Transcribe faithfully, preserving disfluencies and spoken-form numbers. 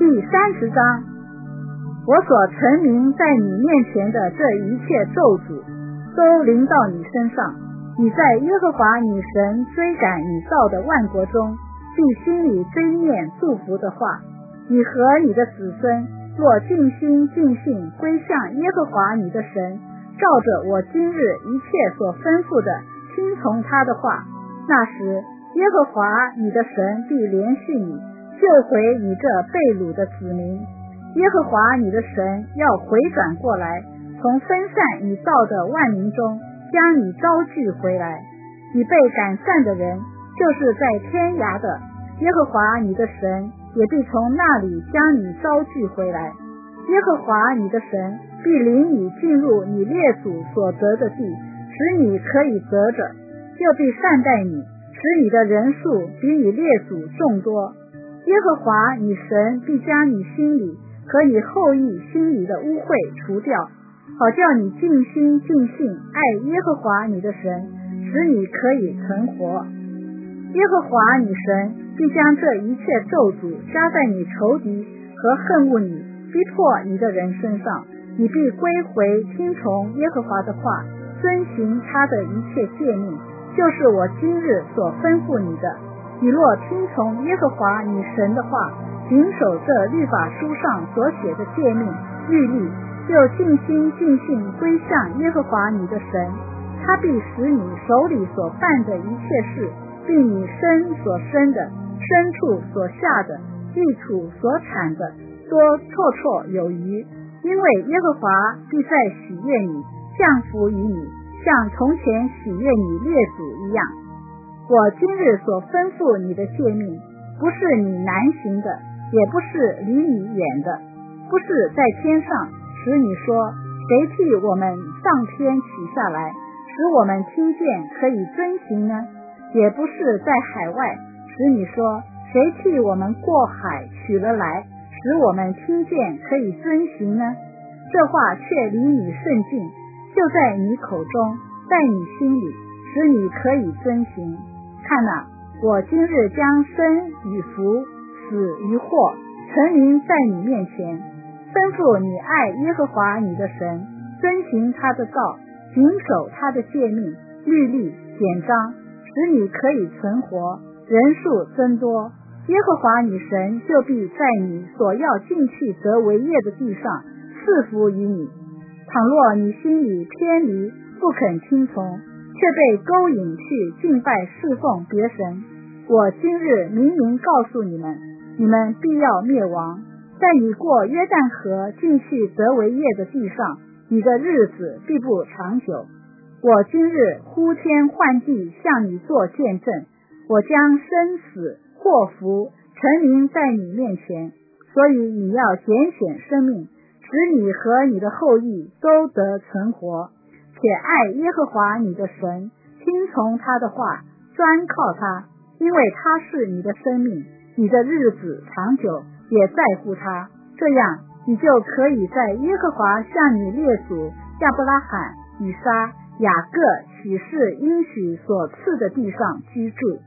第三十章，我所陈明在你面前的这一切咒诅都临到你身上，你在耶和华你神追赶你造的万国中，必心里追念祝福的话。你和你的子孙若尽心尽性归向耶和华你的神，照着我今日一切所吩咐的听从他的话，那时耶和华你的神必怜恤你，救回你这被掳的子民。耶和华你的神要回转过来，从分散你造的万民中将你招聚回来。你被赶散的人，就是在天涯的，耶和华你的神也必从那里将你招聚回来。耶和华你的神必领你进入你列祖所得的地，使你可以得着，又必善待你，使你的人数比你列祖众多。耶和华你神必将你心里和你后裔心里的污秽除掉，好叫你尽心尽性爱耶和华你的神，使你可以存活。耶和华你神必将这一切咒诅加在你仇敌和恨恶你逼迫你的人身上，你必归回听从耶和华的话，遵行他的一切诫命，就是我今日所吩咐你的。你若听从耶和华你神的话，谨守这律法书上所写的诫命律例，又尽心尽性归向耶和华你的神，他必使你手里所办的一切事，并你身所生的、牲畜所下的、地土所产的，多绰绰有余。因为耶和华必再喜悦你，降福于你，像从前喜悦你列祖一样。我今日所吩咐你的诫命，不是你难行的，也不是离你远的，不是在天上，使你说谁替我们上天取下来，使我们听见可以遵行呢？也不是在海外，使你说谁替我们过海取了来，使我们听见可以遵行呢？这话却离你甚近，就在你口中，在你心里，使你可以遵行。看哪，我今日将生与福、死与祸陈明在你面前，吩咐你爱耶和华你的神，遵行他的道，谨守他的诫命、律例、典章，使你可以存活，人数增多。耶和华你神就必在你所要进去得为业的地上赐福于你。倘若你心里偏离，不肯听从，却被勾引去敬拜侍奉别神，我今日明明告诉你们，你们必要灭亡。在你过约旦河进去得为业的地上，你的日子必不长久。我今日呼天唤地向你做见证，我将生死祸福陈明在你面前，所以你要拣选生命，使你和你的后裔都得存活，且爱耶和华你的神，听从他的话，专靠他，因为他是你的生命，你的日子长久，也在乎他。这样你就可以在耶和华向你列祖亚伯拉罕、以撒、雅各起誓应许所赐的地上居住。